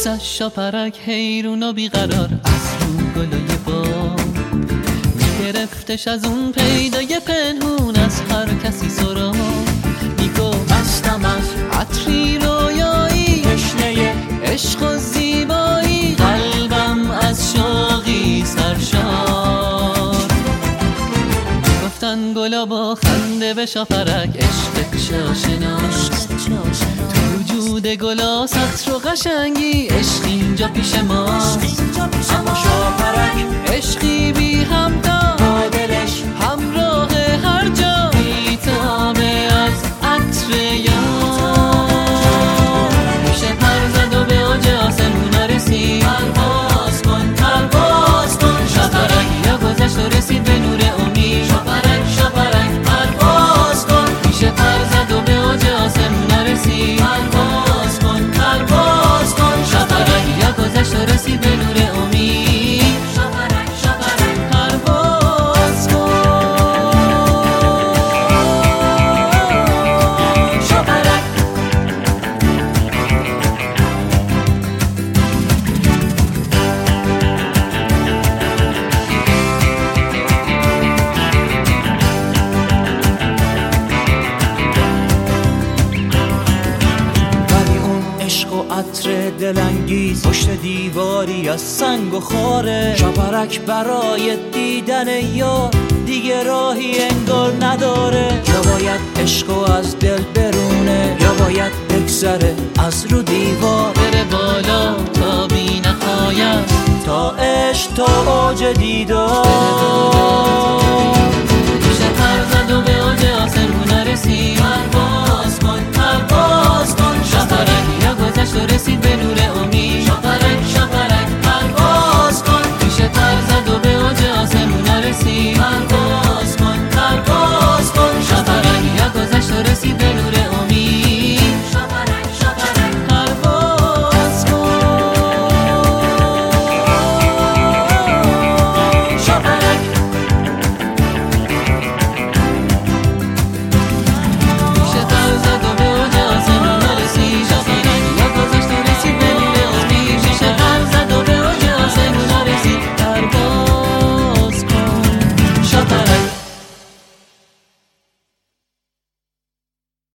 گذشت شاپرک حیرون و بیقرار از رو گلای بام، میگرفتش از اون پیدای پنهون از هر کسی سرام. میگفت مستم از عطری رویایی، تشنه عشق و زیبایی، قلبم از شوقی سرشار. گفتن گلا با خنده به شاپرک عشق شاشناست، تو وجود گلا سطر و قشنگی عشق اینجا پیش ماست. اما شاپرک عشقی بی همتا با دلش همراه هر جا، بی‌تابه از عطر یار. میشه پر زد و به اوج آسمون رسید، پرواز کن پرواز کن شاپرک، یا گذشت و رسید به نور امید. شاپرک شاپرک پرواز کن، میشه پر زد و به اوج آسمون رسید، پرواز کن پرواز کن شاپرک، یا گذشت و رسید به نور امید. شاپرک شاپرک پرواز کن شاپرک. عشق و عطر دلانگیز پشت دیواری از سنگ و خاره، شاپرک برای دیدن یار دیگه راهی انگار نداره. یا باید عشقو از دل برونه، یا باید بگذره از رو دیوار، بره بالا تا بی نهایت، تا عشق تا اوج دیدار.